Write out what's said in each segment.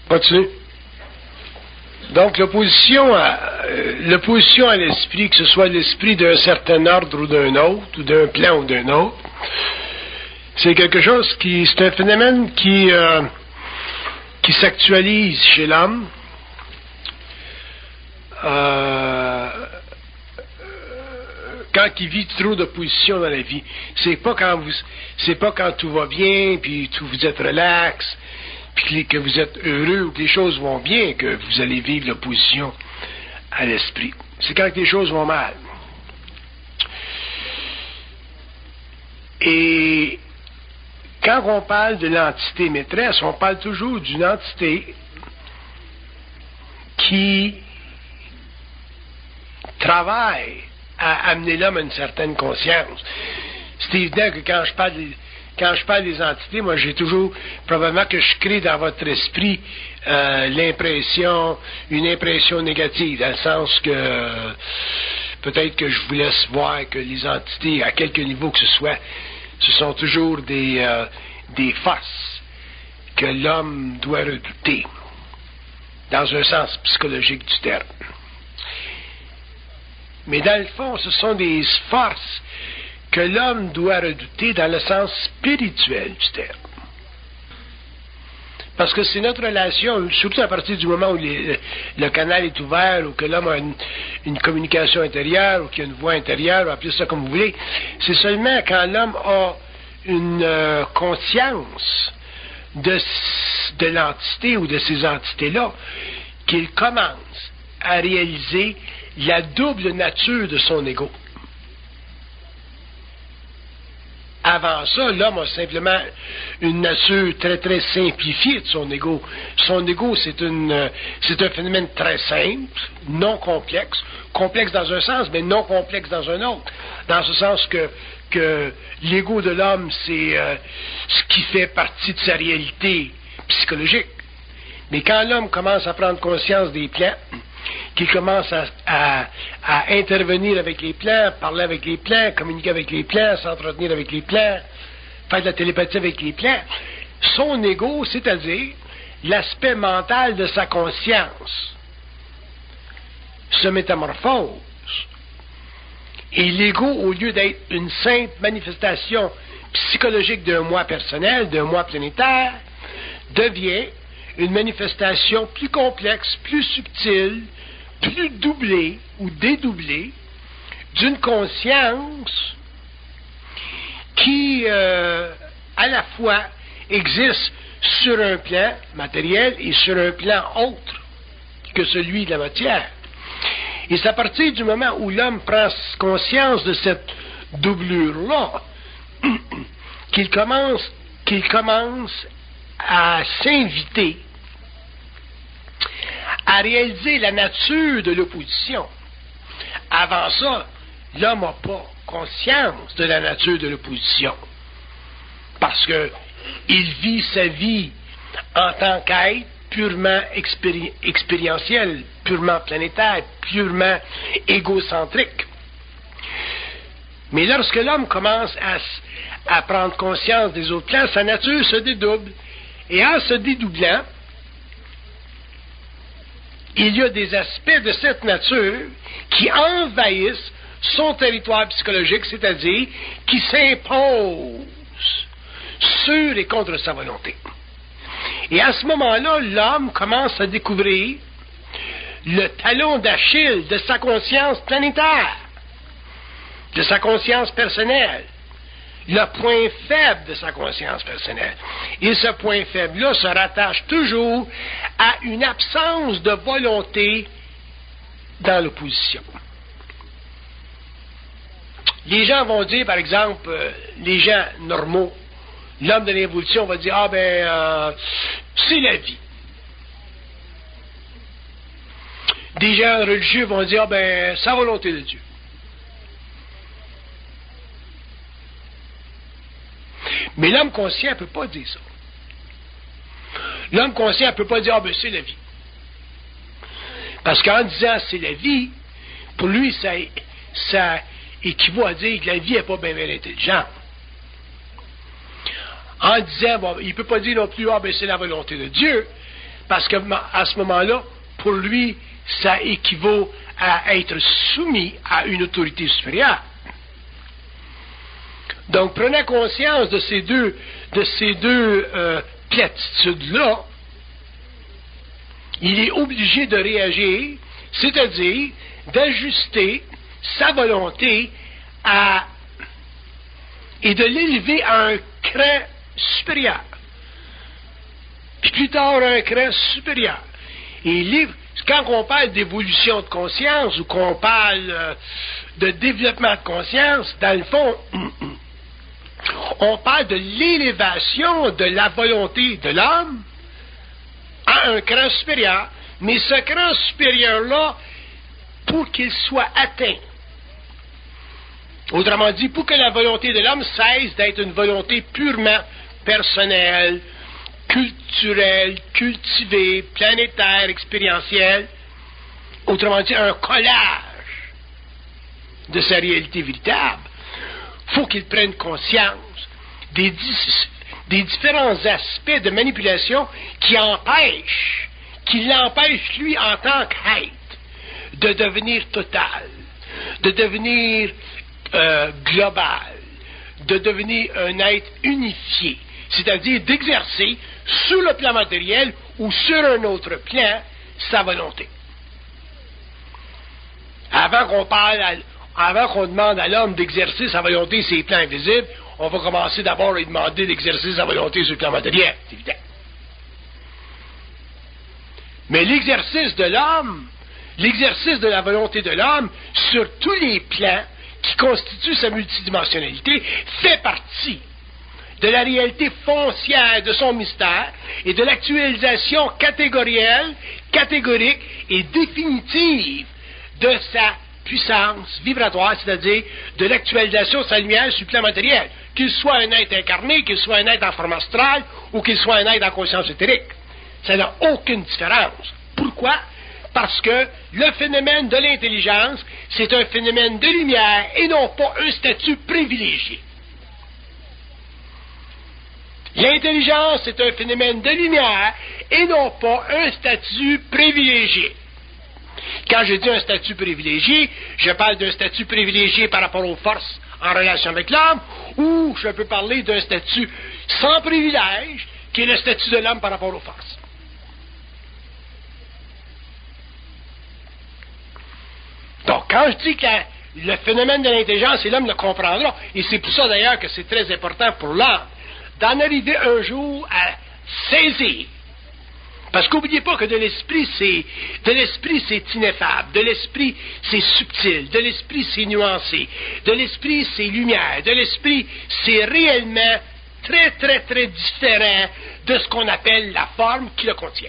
Continue. Donc, l'opposition à l'esprit, que ce soit l'esprit d'un certain ordre ou d'un autre, ou d'un plan ou d'un autre, c'est quelque chose c'est un phénomène qui s'actualise chez l'homme. Quand il vit trop d'opposition dans la vie, c'est pas quand tout va bien, puis vous êtes relax, puis que vous êtes heureux ou que les choses vont bien que vous allez vivre l'opposition à l'esprit. C'est quand les choses vont mal. Et quand on parle de l'entité maîtresse, on parle toujours d'une entité qui travaille à amener l'homme à une certaine conscience. C'est évident que quand je parle des entités, moi j'ai toujours, probablement que je crée dans votre esprit une impression négative, dans le sens que peut-être que je vous laisse voir que les entités, à quelque niveau que ce soit, ce sont toujours des forces que l'homme doit redouter, dans un sens psychologique du terme. Mais dans le fond, ce sont des forces que l'homme doit redouter dans le sens spirituel du terme. Parce que c'est notre relation, surtout à partir du moment où le canal est ouvert, ou que l'homme a une communication intérieure, ou qu'il y a une voix intérieure, ou appelez ça comme vous voulez, c'est seulement quand l'homme a une conscience de l'entité ou de ces entités-là qu'il commence à réaliser la double nature de son ego. Avant ça, l'homme a simplement une nature très, très simplifiée de son ego. Son ego, c'est un phénomène très simple, non complexe. Complexe dans un sens, mais non complexe dans un autre. Dans ce sens que l'ego de l'homme, c'est ce qui fait partie de sa réalité psychologique. Mais quand l'homme commence à prendre conscience des plans, qu'il commence à intervenir avec les plans, parler avec les plans, communiquer avec les plans, s'entretenir avec les plans, faire de la télépathie avec les plans, son ego, c'est-à-dire l'aspect mental de sa conscience, se métamorphose. Et l'ego, au lieu d'être une simple manifestation psychologique d'un moi personnel, d'un moi planétaire, devient une manifestation plus complexe, plus subtile, plus doublée ou dédoublée d'une conscience qui, à la fois, existe sur un plan matériel et sur un plan autre que celui de la matière. Et c'est à partir du moment où l'homme prend conscience de cette doublure-là qu'il commence à s'inviter à réaliser la nature de l'opposition. Avant ça, l'homme n'a pas conscience de la nature de l'opposition. Parce que il vit sa vie en tant qu'être purement expérientiel, purement planétaire, purement égocentrique. Mais lorsque l'homme commence à prendre conscience des autres plans, sa nature se dédouble. Et en se dédoublant, il y a des aspects de cette nature qui envahissent son territoire psychologique, c'est-à-dire qui s'imposent sur et contre sa volonté. Et à ce moment-là, l'homme commence à découvrir le talon d'Achille de sa conscience planétaire, de sa conscience personnelle, le point faible de sa conscience personnelle. Et ce point faible-là se rattache toujours à une absence de volonté dans l'opposition. Les gens vont dire, par exemple, les gens normaux, l'homme de l'évolution va dire, c'est la vie. Des gens religieux vont dire, c'est la volonté de Dieu. Mais l'homme conscient ne peut pas dire ça. L'homme conscient ne peut pas dire, c'est la vie. Parce qu'en disant c'est la vie, pour lui, ça équivaut à dire que la vie n'est pas bien intelligente. En disant, il ne peut pas dire non plus, c'est la volonté de Dieu, parce qu'à ce moment-là, pour lui, ça équivaut à être soumis à une autorité supérieure. Donc, prenant conscience de ces deux platitudes-là, il est obligé de réagir, c'est-à-dire d'ajuster sa volonté et de l'élever à un cran supérieur. Puis plus tard, un cran supérieur. Et quand on parle d'évolution de conscience ou qu'on parle de développement de conscience, dans le fond, on parle de l'élévation de la volonté de l'homme à un cran supérieur. Mais ce cran supérieur-là, pour qu'il soit atteint, autrement dit, pour que la volonté de l'homme cesse d'être une volonté purement personnelle, culturelle, cultivée, planétaire, expérientielle, autrement dit, un collage de sa réalité véritable, faut qu'il prenne conscience des différents aspects de manipulation qui l'empêchent, lui, en tant qu'être, de devenir total, de devenir global, de devenir un être unifié, c'est-à-dire d'exercer sur le plan matériel ou sur un autre plan sa volonté. Avant qu'on demande à l'homme d'exercer sa volonté sur les plans invisibles, on va commencer d'abord à lui demander d'exercer sa volonté sur le plan matériel, c'est évident. Mais l'exercice de l'homme, l'exercice de la volonté de l'homme sur tous les plans qui constituent sa multidimensionnalité fait partie de la réalité foncière de son mystère et de l'actualisation catégorique et définitive de sa puissance vibratoire, c'est-à-dire de l'actualisation de sa lumière sur le plan matériel, qu'il soit un être incarné, qu'il soit un être en forme astrale ou qu'il soit un être en conscience éthérique. Ça n'a aucune différence. Pourquoi? Parce que le phénomène de l'intelligence, c'est un phénomène de lumière et non pas un statut privilégié. L'intelligence est un phénomène de lumière et non pas un statut privilégié. Quand je dis un statut privilégié, je parle d'un statut privilégié par rapport aux forces en relation avec l'homme, ou je peux parler d'un statut sans privilège, qui est le statut de l'homme par rapport aux forces. Donc, quand je dis que le phénomène de l'intelligence, et l'homme le comprendra, et c'est pour ça d'ailleurs que c'est très important pour l'homme, d'en arriver un jour à saisir. Parce qu'oubliez pas que de l'esprit c'est ineffable, de l'esprit c'est subtil, de l'esprit c'est nuancé, de l'esprit c'est lumière, de l'esprit c'est réellement très très très différent de ce qu'on appelle la forme qui le contient.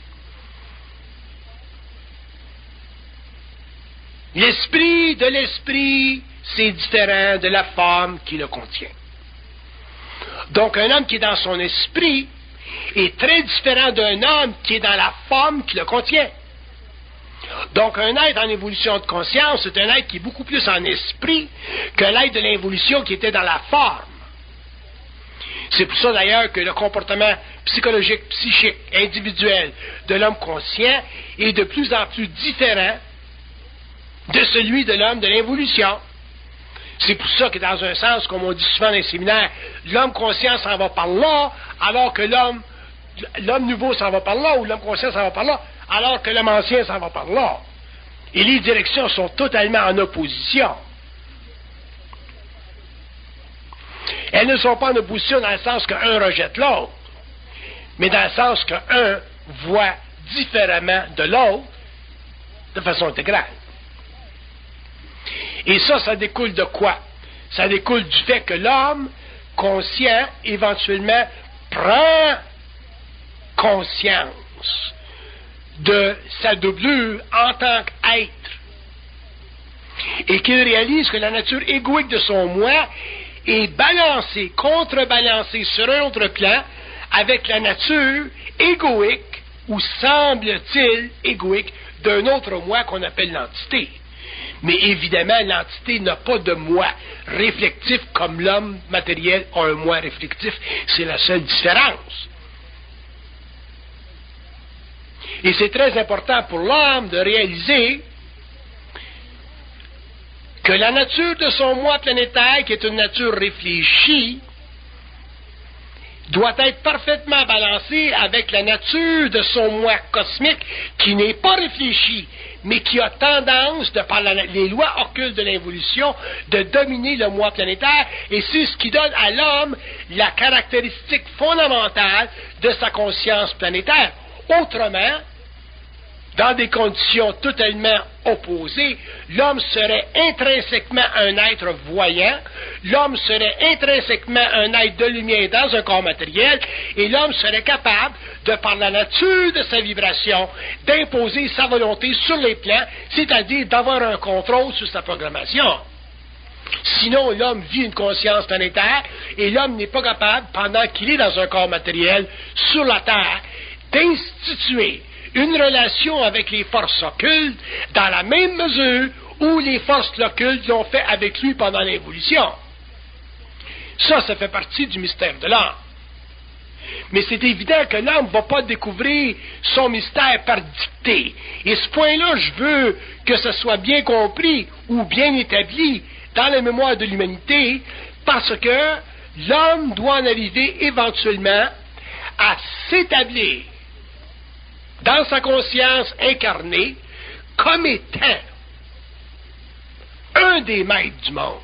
L'esprit de l'esprit, c'est différent de la forme qui le contient. Donc, un homme qui est dans son esprit est très différent d'un homme qui est dans la forme qui le contient. Donc, un être en évolution de conscience, c'est un être qui est beaucoup plus en esprit que l'être de l'involution qui était dans la forme. C'est pour ça, d'ailleurs, que le comportement psychologique, psychique, individuel de l'homme conscient est de plus en plus différent de celui de l'homme de l'involution. C'est pour ça que, dans un sens, comme on dit souvent dans les séminaires, l'homme conscient s'en va par là, alors que l'homme nouveau s'en va par là, ou l'homme conscient s'en va par là, alors que l'homme ancien s'en va par là. Et les directions sont totalement en opposition. Elles ne sont pas en opposition dans le sens qu'un rejette l'autre, mais dans le sens qu'un voit différemment de l'autre de façon intégrale. Et ça découle de quoi? Ça découle du fait que l'homme conscient, éventuellement, prend conscience de sa doublure en tant qu'être. Et qu'il réalise que la nature égoïque de son moi est balancée, contrebalancée sur un autre plan avec la nature égoïque, ou semble-t-il égoïque, d'un autre moi qu'on appelle l'entité. Mais évidemment, l'entité n'a pas de moi réflectif comme l'homme matériel a un moi réflectif. C'est la seule différence. Et c'est très important pour l'homme de réaliser que la nature de son moi planétaire, qui est une nature réfléchie, doit être parfaitement balancée avec la nature de son moi cosmique, qui n'est pas réfléchi, mais qui a tendance, de par les lois occultes de l'évolution, de dominer le moi planétaire, et c'est ce qui donne à l'homme la caractéristique fondamentale de sa conscience planétaire. Autrement, dans des conditions totalement opposées, l'homme serait intrinsèquement un être voyant, l'homme serait intrinsèquement un être de lumière dans un corps matériel, et l'homme serait capable, de par la nature de sa vibration, d'imposer sa volonté sur les plans, c'est-à-dire d'avoir un contrôle sur sa programmation. Sinon, l'homme vit une conscience planétaire, et l'homme n'est pas capable, pendant qu'il est dans un corps matériel, sur la Terre, d'instituer une relation avec les forces occultes dans la même mesure où les forces occultes l'ont fait avec lui pendant l'évolution. Ça fait partie du mystère de l'homme. Mais c'est évident que l'homme ne va pas découvrir son mystère par dictée. Et ce point-là, je veux que ce soit bien compris ou bien établi dans la mémoire de l'humanité, parce que l'homme doit en arriver éventuellement à s'établir dans sa conscience incarnée, comme étant un des maîtres du monde.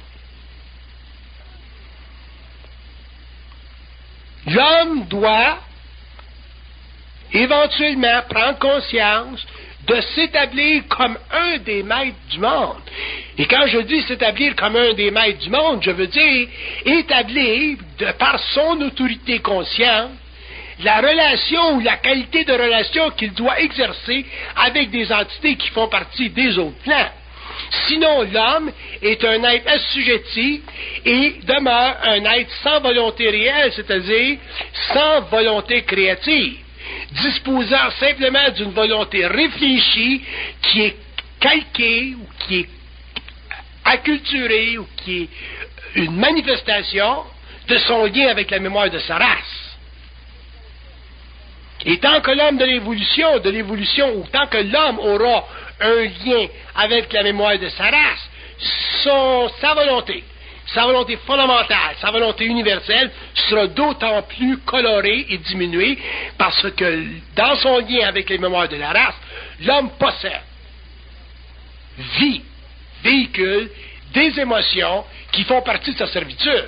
L'homme doit éventuellement prendre conscience de s'établir comme un des maîtres du monde. Et quand je dis s'établir comme un des maîtres du monde, je veux dire établir, de par son autorité consciente, la relation ou la qualité de relation qu'il doit exercer avec des entités qui font partie des autres plans. Sinon, l'homme est un être assujetti et demeure un être sans volonté réelle, c'est-à-dire sans volonté créative, disposant simplement d'une volonté réfléchie qui est calquée ou qui est acculturée ou qui est une manifestation de son lien avec la mémoire de sa race. Et tant que l'homme de l'évolution, ou tant que l'homme aura un lien avec la mémoire de sa race, sa volonté fondamentale, sa volonté universelle sera d'autant plus colorée et diminuée parce que dans son lien avec les mémoires de la race, l'homme possède, vit, véhicule des émotions qui font partie de sa servitude.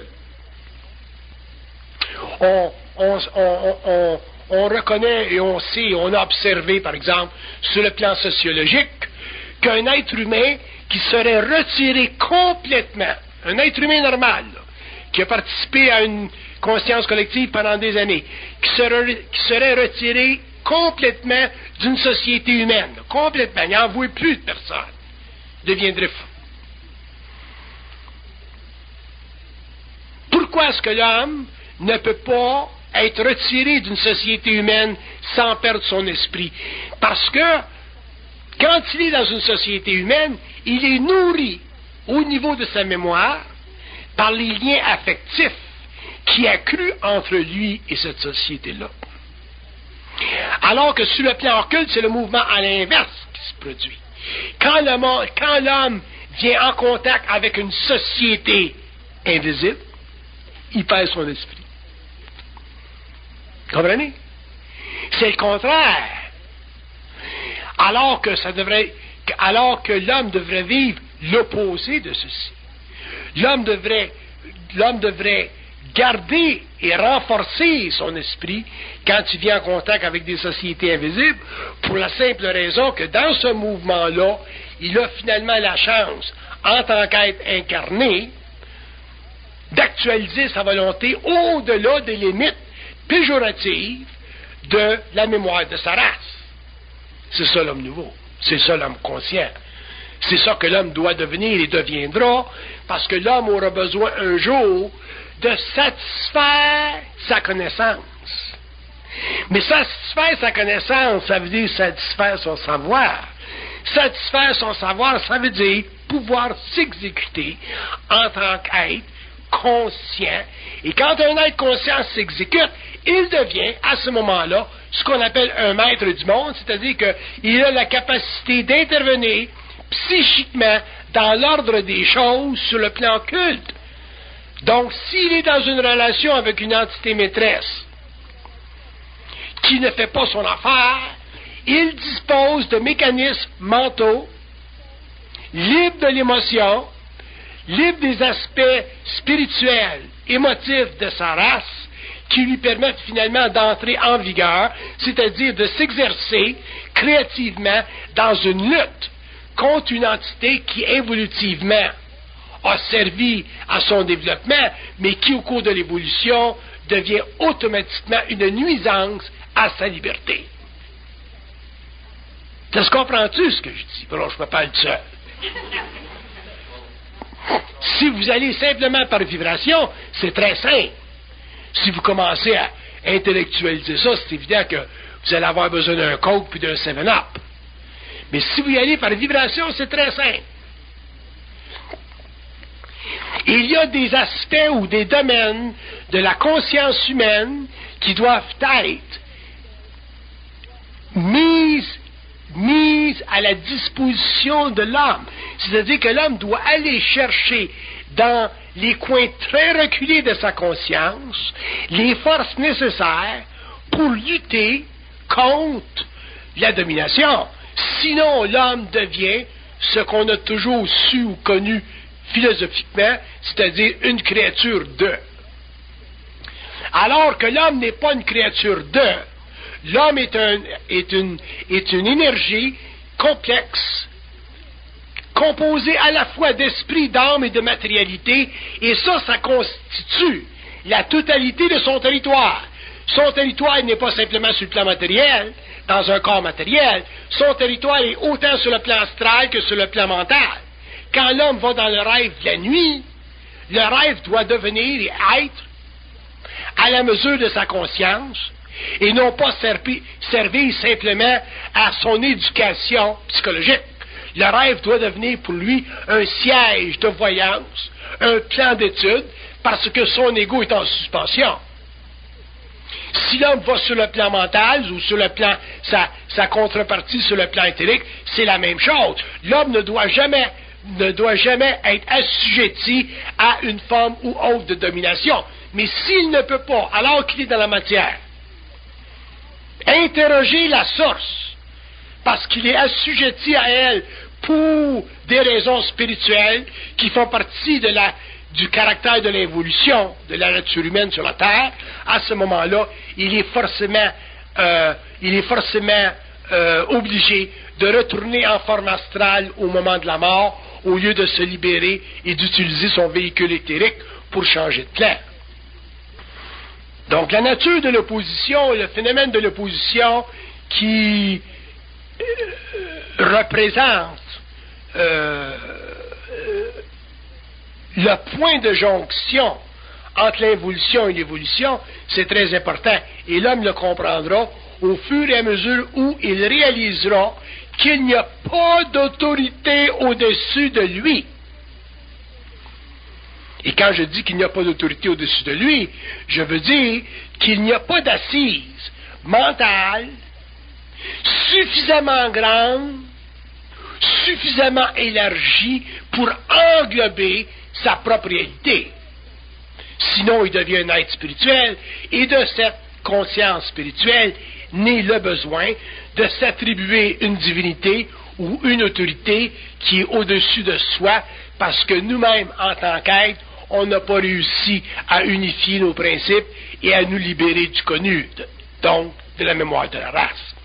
On reconnaît et on sait, on a observé, par exemple, sur le plan sociologique, qu'un être humain qui serait retiré complètement, un être humain normal, là, qui a participé à une conscience collective pendant des années, qui serait retiré complètement d'une société humaine, là, complètement, il n'en voit plus de personne, deviendrait fou. Pourquoi est-ce que l'homme ne peut pas être retiré d'une société humaine sans perdre son esprit? Parce que quand il est dans une société humaine, il est nourri au niveau de sa mémoire par les liens affectifs qui accruent entre lui et cette société-là. Alors que sur le plan occulte, c'est le mouvement à l'inverse qui se produit. Quand l'homme vient en contact avec une société invisible, il perd son esprit. Comprenez? C'est le contraire. Alors que l'homme devrait vivre l'opposé de ceci. L'homme devrait garder et renforcer son esprit quand il vient en contact avec des sociétés invisibles, pour la simple raison que dans ce mouvement-là, il a finalement la chance, en tant qu'être incarné, d'actualiser sa volonté au-delà des limites péjoratives de la mémoire de sa race. C'est ça l'homme nouveau. C'est ça l'homme conscient. C'est ça que l'homme doit devenir et deviendra, parce que l'homme aura besoin un jour de satisfaire sa connaissance. Mais satisfaire sa connaissance, ça veut dire satisfaire son savoir. Satisfaire son savoir, ça veut dire pouvoir s'exécuter en tant qu'être conscient. Et quand un être conscient s'exécute, il devient, à ce moment-là, ce qu'on appelle un maître du monde, c'est-à-dire qu'il a la capacité d'intervenir psychiquement dans l'ordre des choses sur le plan culte. Donc, s'il est dans une relation avec une entité maîtresse qui ne fait pas son affaire, il dispose de mécanismes mentaux, libres de l'émotion, libres des aspects spirituels, émotifs de sa race, qui lui permettent finalement d'entrer en vigueur, c'est-à-dire de s'exercer créativement dans une lutte contre une entité qui évolutivement a servi à son développement, mais qui au cours de l'évolution devient automatiquement une nuisance à sa liberté. Est-ce que comprends-tu ce que je dis? Bon, je me parle seul. Si vous allez simplement par vibration, c'est très simple. Si vous commencez à intellectualiser ça, c'est évident que vous allez avoir besoin d'un Coke puis d'un 7-Up. Mais si vous y allez par vibration, c'est très simple. Il y a des aspects ou des domaines de la conscience humaine qui doivent être mise à la disposition de l'homme. C'est-à-dire que l'homme doit aller chercher dans les coins très reculés de sa conscience les forces nécessaires pour lutter contre la domination. Sinon, l'homme devient ce qu'on a toujours su ou connu philosophiquement, c'est-à-dire une créature de. Alors que l'homme n'est pas une créature de. L'homme est une énergie complexe, composée à la fois d'esprit, d'âme et de matérialité, et ça constitue la totalité de son territoire. Son territoire n'est pas simplement sur le plan matériel, dans un corps matériel. Son territoire est autant sur le plan astral que sur le plan mental. Quand l'homme va dans le rêve de la nuit, le rêve doit devenir et être à la mesure de sa conscience, et non pas servir simplement à son éducation psychologique. Le rêve doit devenir pour lui un siège de voyance, un plan d'étude, parce que son ego est en suspension. Si l'homme va sur le plan mental ou sur le plan, sa contrepartie sur le plan éthérique, c'est la même chose. L'homme ne doit jamais être assujetti à une forme ou autre de domination. Mais s'il ne peut pas, alors qu'il est dans la matière, interroger la source, parce qu'il est assujetti à elle pour des raisons spirituelles qui font partie du caractère de l'évolution de la nature humaine sur la Terre, à ce moment-là, il est forcément obligé de retourner en forme astrale au moment de la mort, au lieu de se libérer et d'utiliser son véhicule éthérique pour changer de plan. Donc, la nature de l'opposition, le phénomène de l'opposition qui représente le point de jonction entre l'involution et l'évolution, c'est très important. Et l'homme le comprendra au fur et à mesure où il réalisera qu'il n'y a pas d'autorité au-dessus de lui. Et quand je dis qu'il n'y a pas d'autorité au-dessus de lui, je veux dire qu'il n'y a pas d'assise mentale suffisamment grande, suffisamment élargie pour englober sa propre réalité. Sinon, il devient un être spirituel, et de cette conscience spirituelle naît le besoin de s'attribuer une divinité ou une autorité qui est au-dessus de soi, parce que nous-mêmes, en tant qu'êtres, on n'a pas réussi à unifier nos principes et à nous libérer du connu, donc de la mémoire de la race.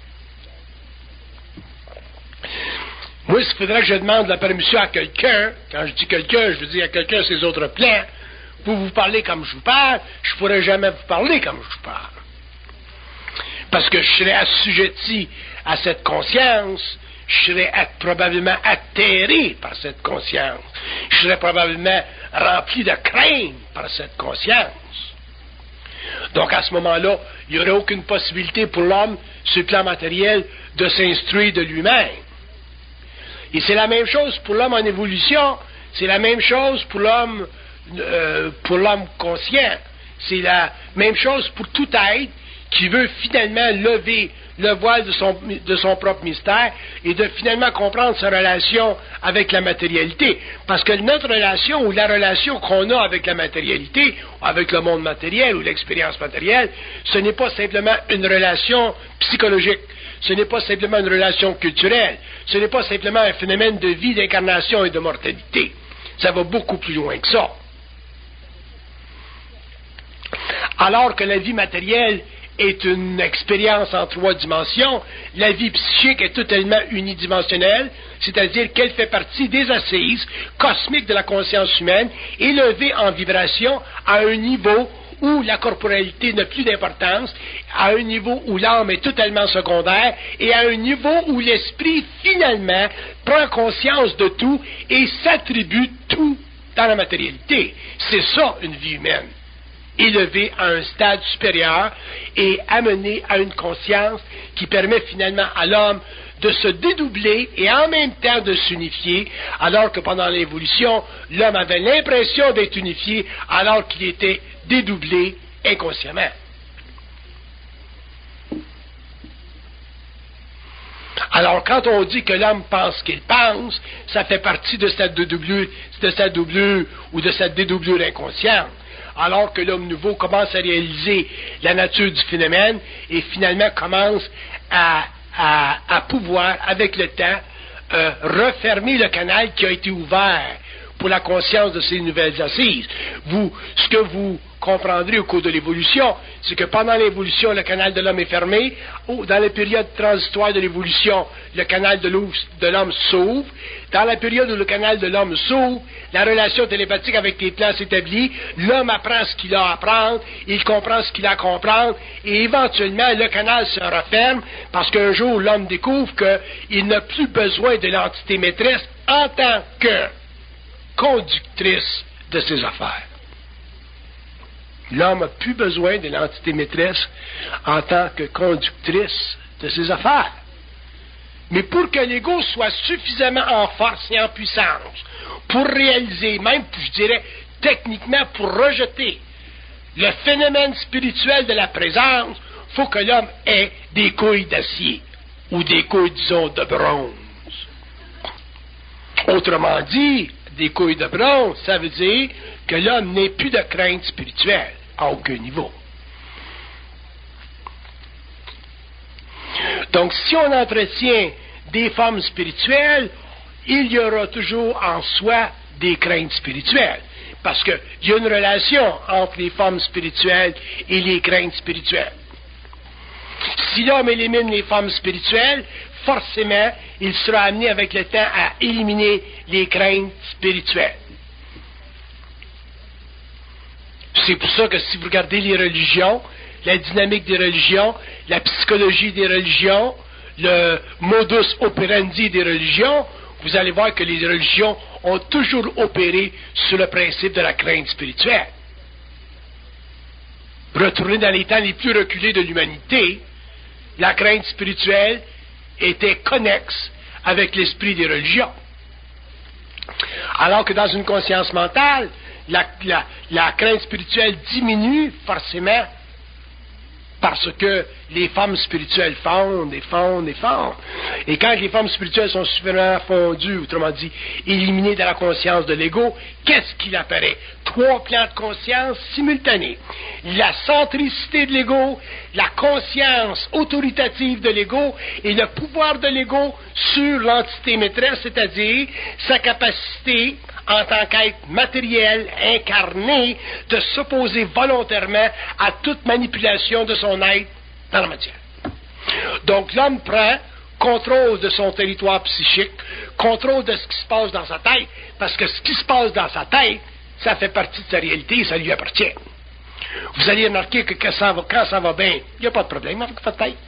Moi, il faudrait que je demande la permission à quelqu'un. Quand je dis quelqu'un, je veux dire à quelqu'un ses autres plans. Pour vous parler comme je vous parle, je ne pourrais jamais vous parler comme je vous parle. Parce que je serais assujetti à cette conscience, je serais probablement atterré par cette conscience. Je serais probablement rempli de crainte par cette conscience. Donc, à ce moment-là, il n'y aurait aucune possibilité pour l'homme, sur le plan matériel, de s'instruire de lui-même. Et c'est la même chose pour l'homme en évolution, c'est la même chose pour l'homme conscient. C'est la même chose pour tout être qui veut finalement lever le voile de son propre mystère et de finalement comprendre sa relation avec la matérialité. Parce que notre relation ou la relation qu'on a avec la matérialité, ou avec le monde matériel ou l'expérience matérielle, ce n'est pas simplement une relation psychologique. Ce n'est pas simplement une relation culturelle. Ce n'est pas simplement un phénomène de vie, d'incarnation et de mortalité. Ça va beaucoup plus loin que ça. Alors que la vie matérielle est une expérience en 3 dimensions, la vie psychique est totalement unidimensionnelle, c'est-à-dire qu'elle fait partie des assises cosmiques de la conscience humaine, élevée en vibration à un niveau où la corporalité n'a plus d'importance, à un niveau où l'âme est totalement secondaire, et à un niveau où l'esprit, finalement, prend conscience de tout et s'attribue tout dans la matérialité. C'est ça, une vie humaine. Élevé à un stade supérieur et amené à une conscience qui permet finalement à l'homme de se dédoubler et en même temps de s'unifier, alors que pendant l'évolution, l'homme avait l'impression d'être unifié alors qu'il était dédoublé inconsciemment. Alors, quand on dit que l'homme pense qu'il pense, ça fait partie de sa doublure ou de sa dédoublure inconsciente. Alors que l'homme nouveau commence à réaliser la nature du phénomène et finalement commence à pouvoir, avec le temps, refermer le canal qui a été ouvert pour la conscience de ces nouvelles assises. Ce que vous comprendrez au cours de l'évolution, c'est que pendant l'évolution, le canal de l'homme est fermé. Dans la période transitoire de l'évolution, le canal de l'homme s'ouvre. Dans la période où le canal de l'homme s'ouvre, la relation télépathique avec les plans s'établit. L'homme apprend ce qu'il a à apprendre, il comprend ce qu'il a à comprendre, et éventuellement, le canal se referme parce qu'un jour, l'homme découvre qu'il n'a plus besoin de l'entité maîtresse en tant que conductrice de ses affaires. L'homme n'a plus besoin de l'entité maîtresse en tant que conductrice de ses affaires. Mais pour que l'ego soit suffisamment en force et en puissance pour réaliser, même, je dirais, techniquement, pour rejeter le phénomène spirituel de la présence, il faut que l'homme ait des couilles d'acier ou des couilles, disons, de bronze. Autrement dit, des couilles de bronze, ça veut dire que l'homme n'ait plus de crainte spirituelle à aucun niveau. Donc, si on entretient des formes spirituelles, il y aura toujours en soi des craintes spirituelles. Parce qu'il y a une relation entre les formes spirituelles et les craintes spirituelles. Si l'homme élimine les formes spirituelles, forcément, il sera amené avec le temps à éliminer les craintes spirituelles. C'est pour ça que si vous regardez les religions, la dynamique des religions, la psychologie des religions, le modus operandi des religions, vous allez voir que les religions ont toujours opéré sur le principe de la crainte spirituelle. Retourné dans les temps les plus reculés de l'humanité, la crainte spirituelle était connexe avec l'esprit des religions. Alors que dans une conscience mentale, la crainte spirituelle diminue forcément parce que les formes spirituelles fondent et fondent et fondent. Et quand les formes spirituelles sont suffisamment fondues, autrement dit, éliminées de la conscience de l'ego, qu'est-ce qu'il apparaît? 3 plans de conscience simultanés. La centricité de l'ego, la conscience autoritative de l'ego et le pouvoir de l'ego sur l'entité maîtresse, c'est-à-dire sa capacité en tant qu'être matériel, incarné, de s'opposer volontairement à toute manipulation de son être dans la matière. Donc l'homme prend contrôle de son territoire psychique, contrôle de ce qui se passe dans sa tête, parce que ce qui se passe dans sa tête, ça fait partie de sa réalité et ça lui appartient. Vous allez remarquer que quand ça va bien, il n'y a pas de problème avec votre tête.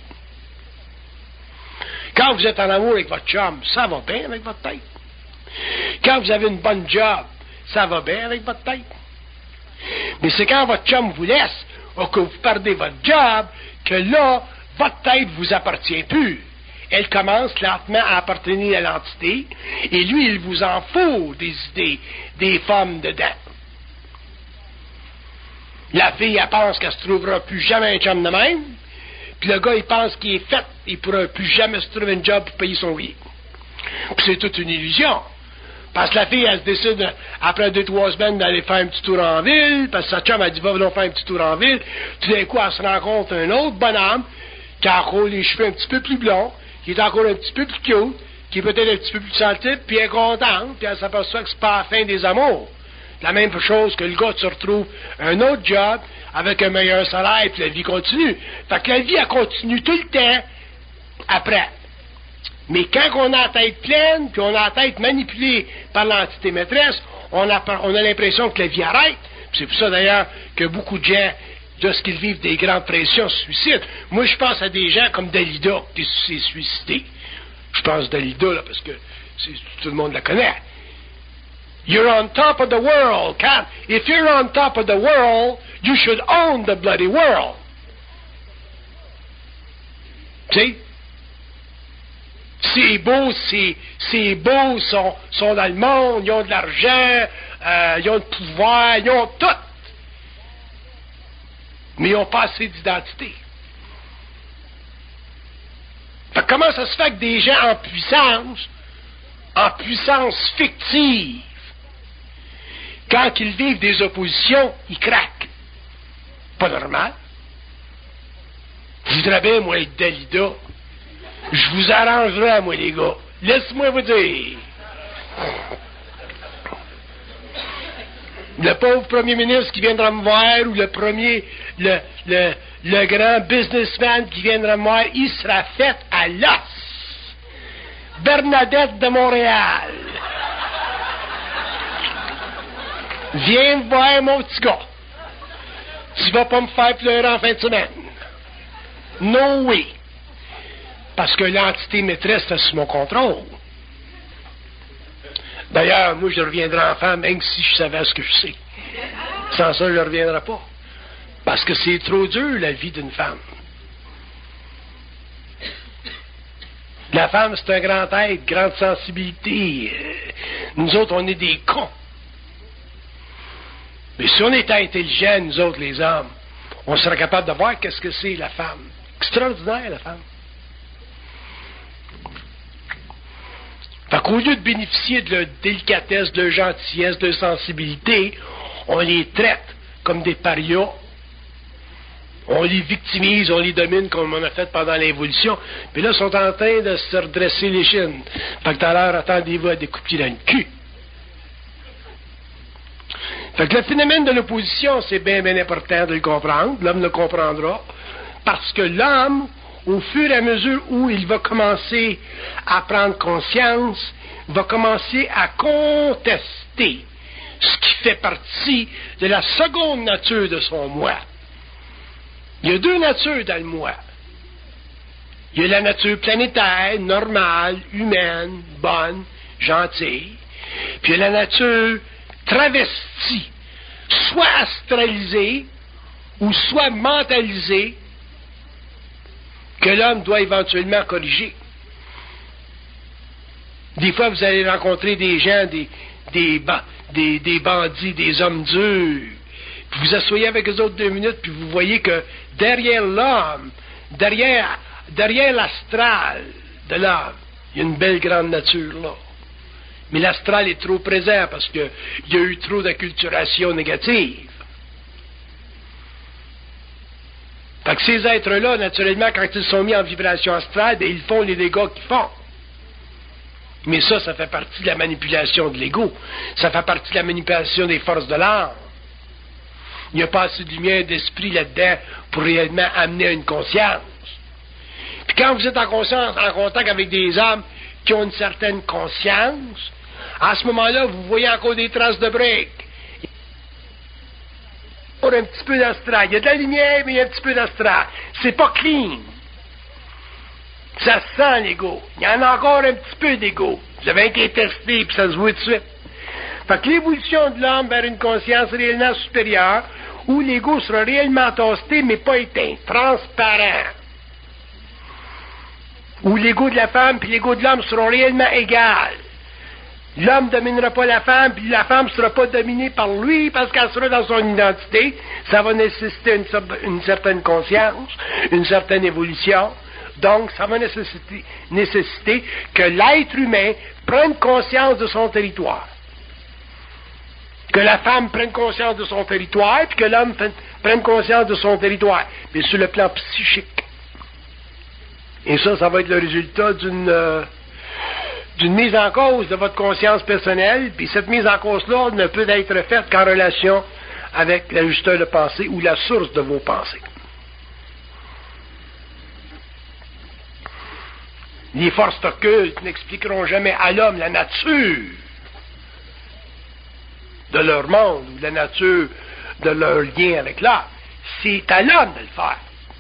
Quand vous êtes en amour avec votre chum, ça va bien avec votre tête. Quand vous avez une bonne job, ça va bien avec votre tête. Mais c'est quand votre chum vous laisse ou que vous perdez votre job que là, votre tête vous appartient plus. Elle commence lentement à appartenir à l'entité et lui, il vous en faut des idées, des formes dedans. La fille, elle pense qu'elle se trouvera plus jamais un chum de même. Puis le gars, il pense qu'il est fait, il ne pourra plus jamais se trouver un job pour payer son loyer. Puis c'est toute une illusion. Parce que la fille, elle se décide, après 2-3 semaines, d'aller faire un petit tour en ville, parce que sa chum, elle dit, va, venons faire un petit tour en ville. Tout d'un coup, elle se rencontre un autre bonhomme, qui a encore les cheveux un petit peu plus blonds, qui est encore un petit peu plus cute, qui est peut-être un petit peu plus sensible, puis elle est contente, puis elle s'aperçoit que c'est pas la fin des amours. La même chose que le gars se retrouve un autre job, avec un meilleur salaire, puis la vie continue. Fait que la vie, elle continue tout le temps, après. Mais quand on a la tête pleine, puis on a la tête manipulée par l'entité maîtresse, on a l'impression que la vie arrête. Puis c'est pour ça, d'ailleurs, que beaucoup de gens, lorsqu'ils vivent des grandes pressions, se suicident. Moi, je pense à des gens comme Dalida, qui s'est suicidé. Je pense à Dalida, là, parce que tout le monde la connaît. You're on top of the world, Cat. If you're on top of the world, you should own the bloody world. Tu sais? C'est beau, sont dans le monde, ils ont de l'argent, ils ont le pouvoir, ils ont tout. Mais ils n'ont pas assez d'identité. Fait que comment ça se fait que des gens en puissance fictive, quand ils vivent des oppositions, ils craquent? Pas normal. Je voudrais bien, moi, être Dalida. Je vous arrangerai, moi, les gars. Laisse-moi vous dire. Le pauvre premier ministre qui viendra me voir, ou le grand businessman qui viendra me voir, il sera fait à l'os. Bernadette de Montréal. Viens me voir, mon petit gars. Tu vas pas me faire pleurer en fin de semaine. No way. Parce que l'entité maîtresse est sous mon contrôle. D'ailleurs, moi, je reviendrai en femme, même si je savais ce que je sais. Sans ça, je ne reviendrai pas. Parce que c'est trop dur, la vie d'une femme. La femme, c'est un grand être, grande sensibilité. Nous autres, on est des cons. Mais si on était intelligents, nous autres, les hommes, on serait capable de voir qu'est-ce que c'est, la femme. Extraordinaire, la femme. Fait qu'au lieu de bénéficier de leur délicatesse, de leur gentillesse, de leur sensibilité, on les traite comme des parias. On les victimise, on les domine comme on a fait pendant l'évolution. Puis là, ils sont en train de se redresser les chines. Fait que tout à l'heure, attendez-vous à des coups de pied dans le cul. Fait que le phénomène de l'opposition, c'est bien, bien important de le comprendre. L'homme le comprendra. Parce que l'homme, au fur et à mesure où il va commencer à prendre conscience, va commencer à contester ce qui fait partie de la seconde nature de son moi. Il y a deux natures dans le moi. Il y a la nature planétaire, normale, humaine, bonne, gentille. Puis il y a la nature travestie, soit astralisée ou soit mentalisée, que l'homme doit éventuellement corriger. Des fois, vous allez rencontrer des gens, des bandits, des hommes durs. Puis vous asseyez avec eux autres 2 minutes, puis vous voyez que derrière l'homme, derrière l'astral de l'homme, il y a une belle grande nature là. Mais l'astral est trop présent parce qu'il y a eu trop d'acculturation négative. Fait que ces êtres-là, naturellement, quand ils sont mis en vibration astrale, ils font les dégâts qu'ils font. Mais ça fait partie de la manipulation de l'ego. Ça fait partie de la manipulation des forces de l'âme. Il n'y a pas assez de lumière d'esprit là-dedans pour réellement amener à une conscience. Puis quand vous êtes en contact avec des hommes qui ont une certaine conscience, à ce moment-là, vous voyez encore des traces de break. Il y a un petit peu d'astral. Il y a de la lumière, mais il y a un petit peu d'astral. C'est pas clean. Ça se sent, l'ego. Il y en a encore un petit peu d'ego. Vous avez été testé, puis ça se voit tout de suite. Fait que l'évolution de l'homme vers une conscience réellement supérieure, où l'ego sera réellement toasté, mais pas éteint, transparent. Où l'ego de la femme et l'ego de l'homme seront réellement égales. L'homme ne dominera pas la femme, puis la femme ne sera pas dominée par lui parce qu'elle sera dans son identité. Ça va nécessiter une certaine conscience, une certaine évolution. Donc, ça va nécessiter que l'être humain prenne conscience de son territoire. Que la femme prenne conscience de son territoire, puis que l'homme prenne conscience de son territoire. Mais sur le plan psychique. Et ça va être le résultat d'une mise en cause de votre conscience personnelle, puis cette mise en cause-là ne peut être faite qu'en relation avec l'ajusteur de pensée ou la source de vos pensées. Les forces occultes n'expliqueront jamais à l'homme la nature de leur monde ou la nature de leur lien avec l'homme. C'est à l'homme de le faire.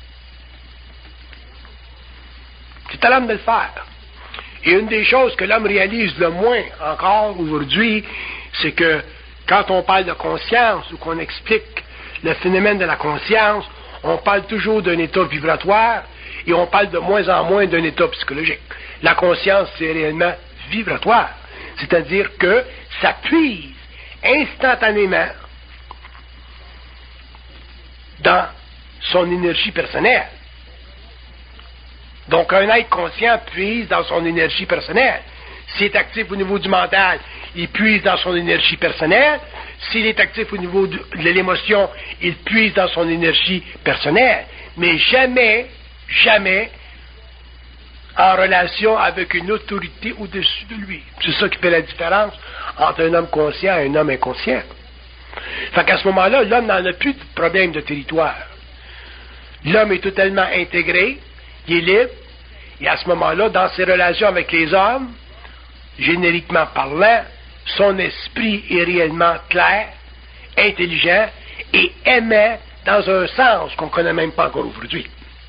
C'est à l'homme de le faire. Et une des choses que l'homme réalise le moins encore aujourd'hui, c'est que quand on parle de conscience ou qu'on explique le phénomène de la conscience, on parle toujours d'un état vibratoire et on parle de moins en moins d'un état psychologique. La conscience, c'est réellement vibratoire. C'est-à-dire que ça puise instantanément dans son énergie personnelle. Donc, un être conscient puise dans son énergie personnelle. S'il est actif au niveau du mental, il puise dans son énergie personnelle. S'il est actif au niveau de l'émotion, il puise dans son énergie personnelle. Mais jamais, jamais en relation avec une autorité au-dessus de lui. C'est ça qui fait la différence entre un homme conscient et un homme inconscient. Fait qu'à ce moment-là, l'homme n'en a plus de problème de territoire. L'homme est totalement intégré, il est libre, et à ce moment-là, dans ses relations avec les hommes, génériquement parlant, son esprit est réellement clair, intelligent et aimant dans un sens qu'on ne connaît même pas encore aujourd'hui.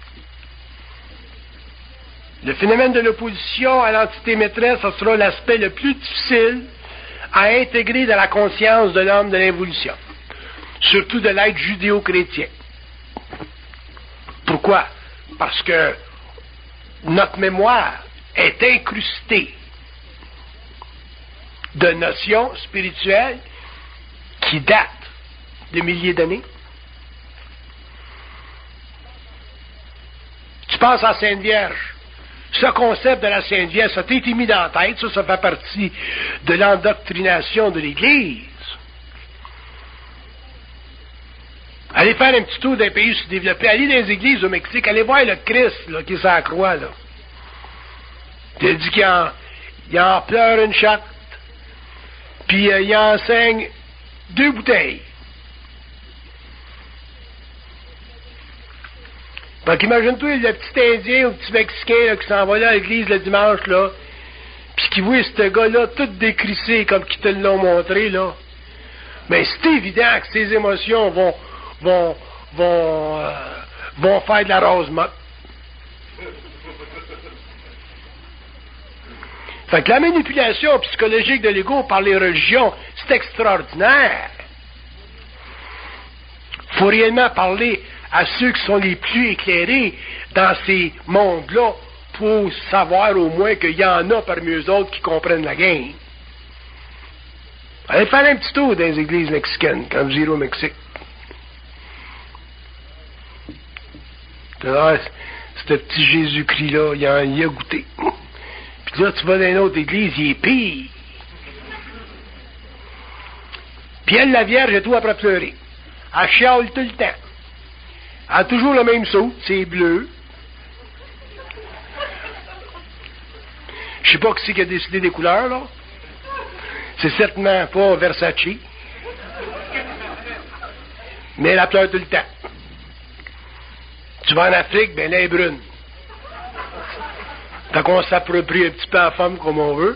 Le phénomène de l'opposition à l'entité maîtresse, ce sera l'aspect le plus difficile à intégrer dans la conscience de l'homme de l'évolution, surtout de l'être judéo-chrétien. Pourquoi? Parce que notre mémoire est incrustée de notions spirituelles qui datent de milliers d'années. Tu penses à la Sainte Vierge. Ce concept de la Sainte Vierge, ça t'a été mis dans la tête, ça fait partie de l'endoctrination de l'Église. Allez faire un petit tour d'un pays sous-développé, allez dans les églises au Mexique, allez voir le Christ là, qui est sur la croix. Là. Il dit qu'il en pleure une chatte, puis il enseigne 2 bouteilles. Donc imagine-toi le petit Indien ou le petit Mexicain là, qui s'en va là à l'église le dimanche, là, puis qui voit ce gars-là tout décrissé comme qu'ils te l'ont montré, là. Mais c'est évident que ses émotions vont faire de la rose motte. Fait que la manipulation psychologique de l'ego par les religions, c'est extraordinaire. Il faut réellement parler à ceux qui sont les plus éclairés dans ces mondes-là pour savoir au moins qu'il y en a parmi eux autres qui comprennent la game. Allez faire un petit tour dans les églises mexicaines quand vous irez au Mexique. Ah, ce petit Jésus-Christ-là, il y a goûté. Puis là, tu vas dans une autre église, il est pire. Puis elle, la Vierge, est tout après pleurer. Elle chiale tout le temps. Elle a toujours le même saut, c'est bleu. Je sais pas qui c'est qui a décidé des couleurs, là. C'est certainement pas Versace. Mais elle pleure tout le temps. Tu vas en Afrique, ben elle est brune. Fait qu'on s'approprie un petit peu à la femme comme on veut.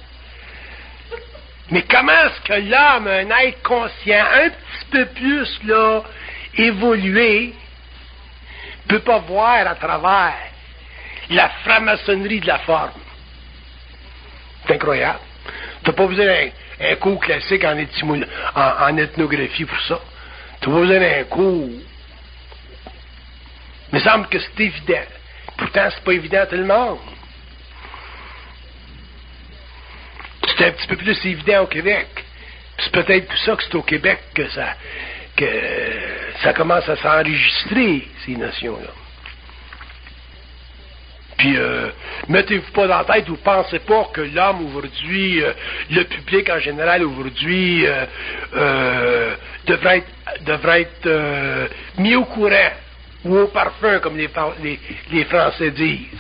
Mais comment est-ce que l'homme, un être conscient, un petit peu plus, là, évolué, peut pas voir à travers la franc-maçonnerie de la forme? C'est incroyable. T'as pas besoin d'un cours classique en ethnographie pour ça. T'as pas besoin d'un cours. Il me semble que c'est évident. Pourtant, c'est pas évident à tout le monde. C'est un petit peu plus évident au Québec. Puis c'est peut-être pour ça que c'est au Québec que ça commence à s'enregistrer, ces notions-là. Puis, mettez-vous pas dans la tête, vous pensez pas que l'homme aujourd'hui, le public en général aujourd'hui, devrait être mis au courant, ou au parfum, comme les Français disent,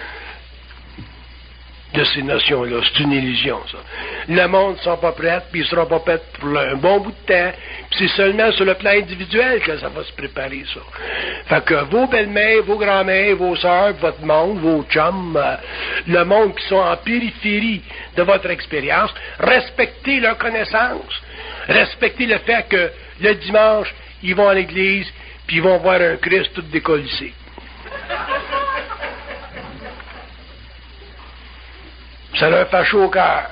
de ces notions-là. C'est une illusion, ça. Le monde ne sera pas prêt, puis il ne sera pas prêt pour un bon bout de temps, puis c'est seulement sur le plan individuel que ça va se préparer, ça. Fait que vos belles-mères, vos grands-mères, vos sœurs, votre monde, vos chums, le monde qui sont en périphérie de votre expérience, respectez leur connaissance, respectez le fait que le dimanche, ils vont à l'église, puis ils vont voir un Christ tout décollissé. Ça leur fait chaud au cœur.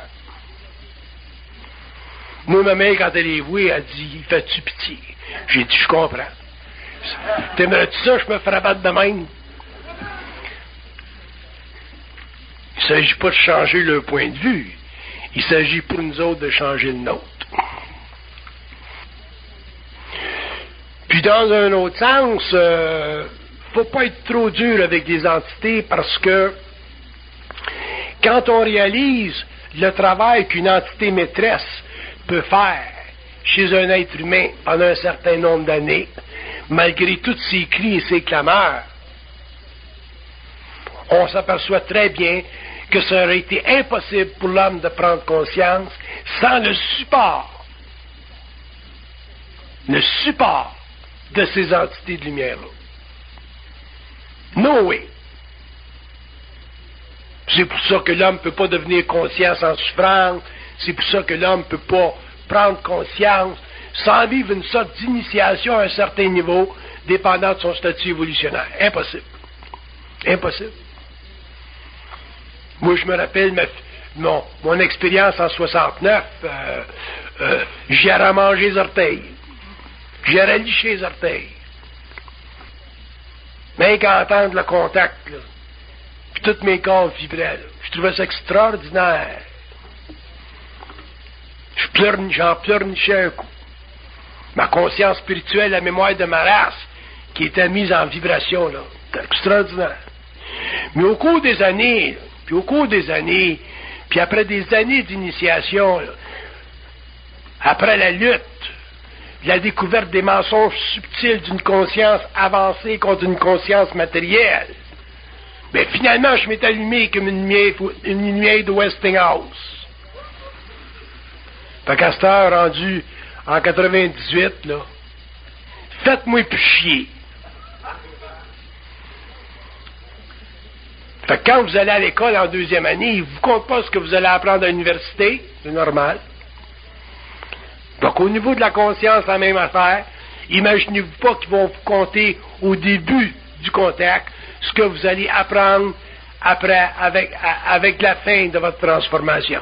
Moi, ma mère, quand elle est vouée, elle dit, fais-tu pitié? J'ai dit, je comprends. T'aimerais-tu ça, je me ferais battre de même? Il ne s'agit pas de changer leur point de vue. Il s'agit pour nous autres de changer le nôtre. Puis dans un autre sens, faut pas être trop dur avec des entités parce que quand on réalise le travail qu'une entité maîtresse peut faire chez un être humain pendant un certain nombre d'années, malgré tous ses cris et ses clameurs, on s'aperçoit très bien que ça aurait été impossible pour l'homme de prendre conscience sans le support de ces entités de lumière-là. No way. C'est pour ça que l'homme ne peut pas devenir conscient sans souffrance. C'est pour ça que l'homme ne peut pas prendre conscience sans vivre une sorte d'initiation à un certain niveau, dépendant de son statut évolutionnaire. Impossible. Impossible. Moi, je me rappelle mon expérience en 69. J'y aurais mangé les orteils. J'y aurais liché les orteils. Mais qu'à entendre le contact, là, puis tous mes corps vibraient. Là. Je trouvais ça extraordinaire. J'en pleurnichais un coup. Ma conscience spirituelle, la mémoire de ma race, qui était mise en vibration, là. C'était extraordinaire. Mais au cours des années, puis après des années d'initiation, là, après la lutte, la découverte des mensonges subtils d'une conscience avancée contre une conscience matérielle, mais finalement, je m'étais allumé comme une lumière de Westinghouse. Fait qu'à cette heure, rendu en 98, là, faites-moi plus chier. Fait que quand vous allez à l'école en deuxième année, ils ne vous comptent pas ce que vous allez apprendre à l'université, c'est normal. Donc au niveau de la conscience, la même affaire. Imaginez-vous pas qu'ils vont vous compter au début du contact ce que vous allez apprendre après, avec la fin de votre transformation.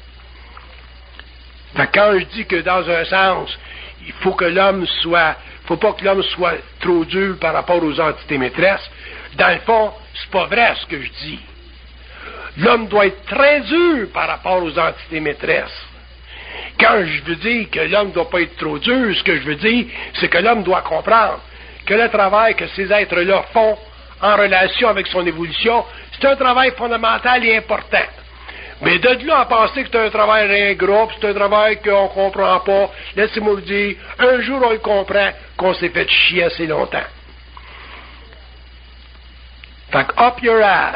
Fait que quand je dis que dans un sens, il faut pas que l'homme soit trop dur par rapport aux entités maîtresses, dans le fond, c'est pas vrai ce que je dis. L'homme doit être très dur par rapport aux entités maîtresses. Quand je veux dire que l'homme ne doit pas être trop dur, ce que je veux dire, c'est que l'homme doit comprendre que le travail que ces êtres-là font en relation avec son évolution, c'est un travail fondamental et important. Mais de là à penser que c'est un travail ingrat, c'est un travail qu'on ne comprend pas, laissez-moi vous dire, un jour on le comprend qu'on s'est fait chier assez longtemps. Fait que up your ass.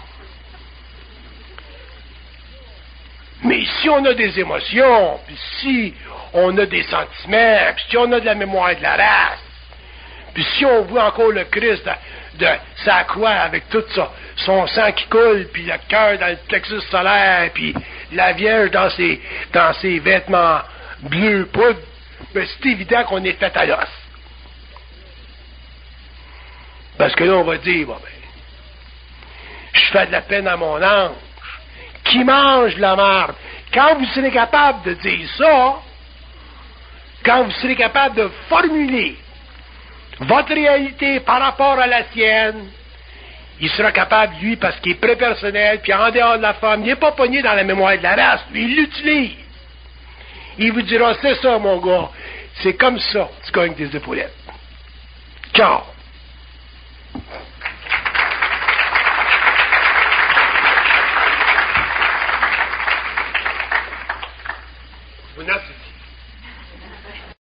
Mais si on a des émotions, puis si on a des sentiments, puis si on a de la mémoire de la race, puis si on voit encore le Christ de sa croix avec tout ça, son sang qui coule, puis le cœur dans le plexus solaire, puis la Vierge dans ses vêtements bleus poudre, ben c'est évident qu'on est fait à l'os. Parce que là, on va dire, bon ben, je fais de la peine à mon ange, qui mange la marde. Quand vous serez capable de dire ça, quand vous serez capable de formuler votre réalité par rapport à la sienne, Il sera capable, lui, parce qu'il est prépersonnel, puis en dehors de la forme, il n'est pas pogné dans la mémoire de la race, lui, il l'utilise. Il vous dira, c'est ça, mon gars, c'est comme ça, tu gagnes des épaulettes. Ciao! Vous